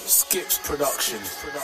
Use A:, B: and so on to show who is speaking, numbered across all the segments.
A: Skips Production.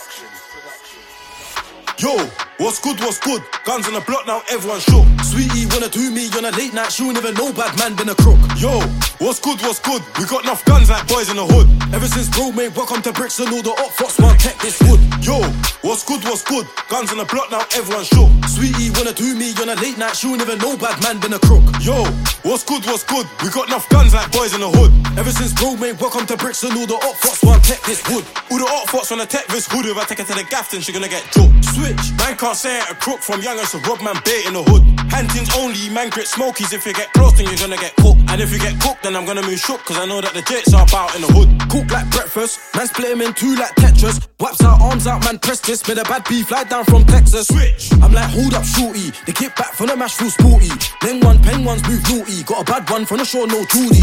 B: Yo, what's good, what's good? Guns on the block now, everyone shook. Sweetie wanna do me on a late night, she won't even know bad man been a crook. Yo, what's good, what's good? We got enough guns like boys in the hood. Ever since bro made welcome to bricks and all the up fox man tech this wood. Yo, what's good, what's good? Guns on the block now, everyone shook. Sweetie wanna do me on a late night, she won't even know bad man been a crook. Yo, what's good, what's good? We got enough guns like boys in the hood. Ever since bro made welcome to bricks and all the up fox man tech this wood. All the up fox on the tech this hood. If I take her to the gaff then she gonna get choked. Switch, man can't say it a crook from young as a rob man bait in the hood. Hantings only, man grit smokies. If you get close then you're gonna get cooked. And if you get cooked then I'm gonna move shook. Cause I know that the jets are about in the hood. Cook like breakfast, man split him in two like Tetris. Wipes out, arms out, man press this. Made a bad beef, fly down from Texas. Switch, I'm like hold up shorty. They kick back from the mash full sporty. Then one, pen ones move naughty. Got a bad one from the shore, no Judy.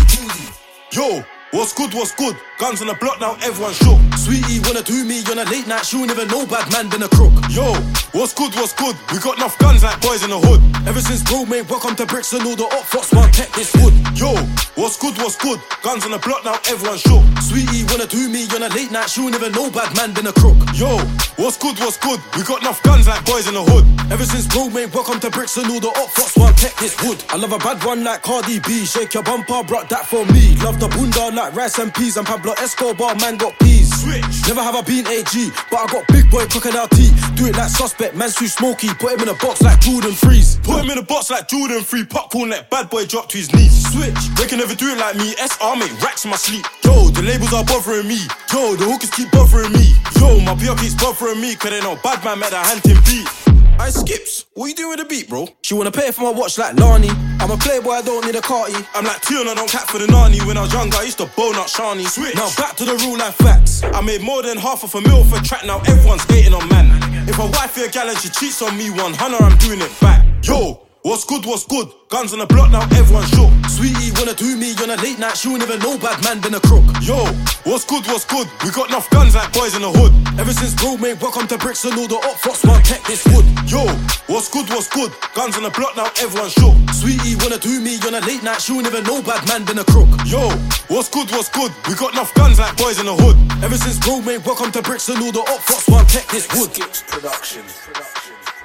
B: Yo, what's good, what's good? Guns on the block now, everyone shook. Sweetie wanna do me on a late night, she won't even know bad man been a crook. Yo, what's good, what's good? We got enough guns like boys in the hood. Ever since bro made welcome to bricks and all the up fox man tech this wood. Yo, what's good, what's good? Guns on the block now, everyone shook. Sweetie wanna do me on a late night, she won't even know bad man been a crook. Yo, what's good, what's good? We got enough guns like boys in the hood. Ever since bro made welcome to bricks and all the up fox man tech this wood. I love a bad one like Cardi B. Shake your bumper, brought that for me. Love the bunda like rice and peas. And Pablo Escobar, man got peas. Switch. Never have I been AG, but I got big boy crocodile tea. Do it like suspect, man's too smoky. Put him in a box like Jordan Freeze. Put him in a box like Jordan Free. Popcorn let bad boy drop to his knees. Switch, they can never do it like me. SR make racks in my sleep. Yo, the labels are bothering me. Yo, the hookers keep bothering me. Yo, my PR keeps bothering me. Cause they know bad man met a hunting beat. I skips, what you doing with the beat, bro? She wanna pay for my watch like Lani. I'm a playboy, I don't need a carty. I'm like Tiana, don't cap for the nani. When I was younger, I used to bone out Shani. Switch. Now back to the real life facts. I made more than half of a mil for track, now everyone's hating on man. If a wife or a gal and she cheats on me, 100, I'm doing it back. Yo, what's good, what's good? Guns on the block now, everyone shook. Sweetie wanna do me on a late night, she won't even know bad man been a crook. Yo, what's good, what's good? We got enough guns like boys in the hood. Ever since bro made welcome to bricks and all the up fox man tech this wood. Yo, what's good, what's good? Guns on the block now, everyone shook. Sweetie wanna do me on a late night, she won't even know bad man been a crook. Yo, what's good, what's good? We got enough guns like boys in the hood. Ever since bro made welcome to bricks and all the up fox man tech this wood.
A: Skips Production.